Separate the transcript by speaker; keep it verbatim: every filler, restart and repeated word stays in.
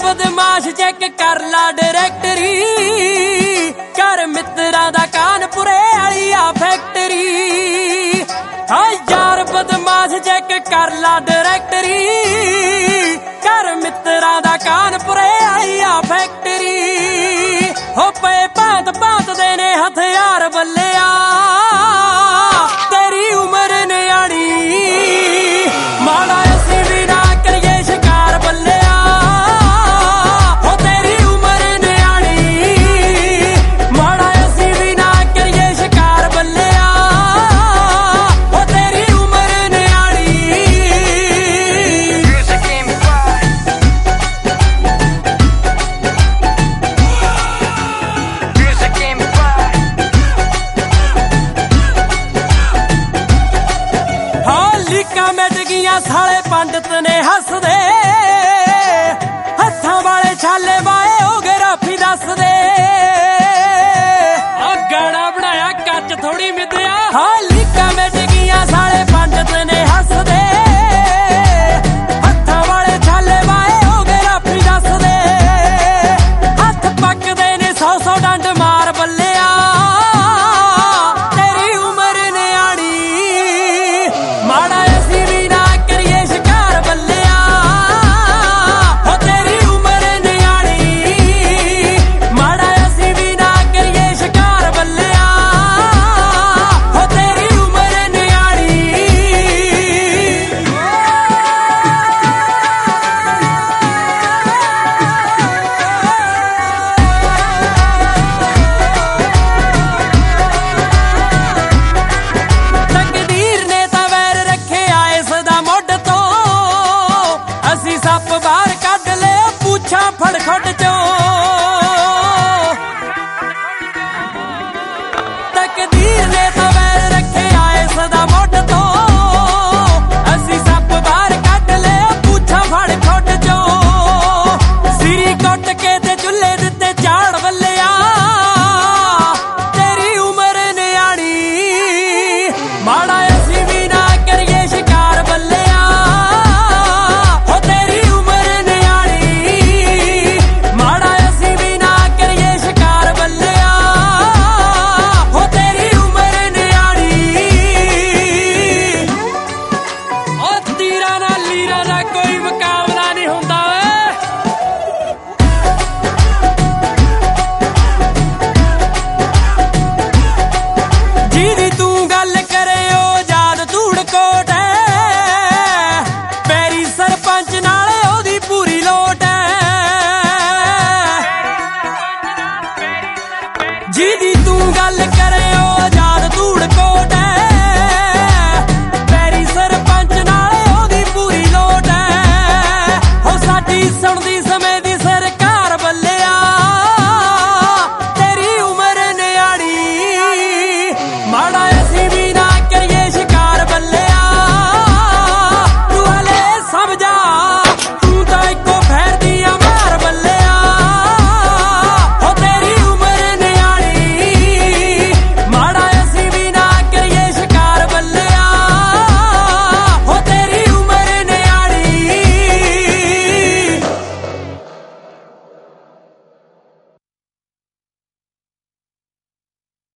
Speaker 1: बदमाश चेक कर ला डायरेक्टरी कर मित्रा दा कानपुरे वाली आ फैक्टरी। हाँ यार बदमाश चेक कर ला डायरेक्टरी कर मित्रा दा कानपुरे वाली आ फैक्टरी। हो पे भांत भांत दे ने हथियार बल्लिया तेरी उम्र न्याणी माड़ा असी भी ना करिए शिकार बल्लिया। हो तेरी उम्र न्याणी माड़ा असी भी ना करिए शिकार बल्लिया। हो तेरी उम्र न्याणी। मिट गईयां साले पंडित ने हसदे हत्थां वाले छाले वाए हो गए राफी दस दे। गाना बनाया कच थोड़ी मिदया। हाँ लीका मिट गईयां साले पंडित ने हसदे हत्थां वाले छाले वाए हो गए राफी दस दे। हथ पकदे ने सौ सौ डंड मार बल्लिया तेरी उम्र न्याणी माड़ा सप बाहर कढ ले पूछा फड़खड़ चो। तकदीर ने तो वैर रखे आए सदा मुढ़ तो असी सप बाहर कढ ले पूछा फड़खड़ चो। सिरी कुट के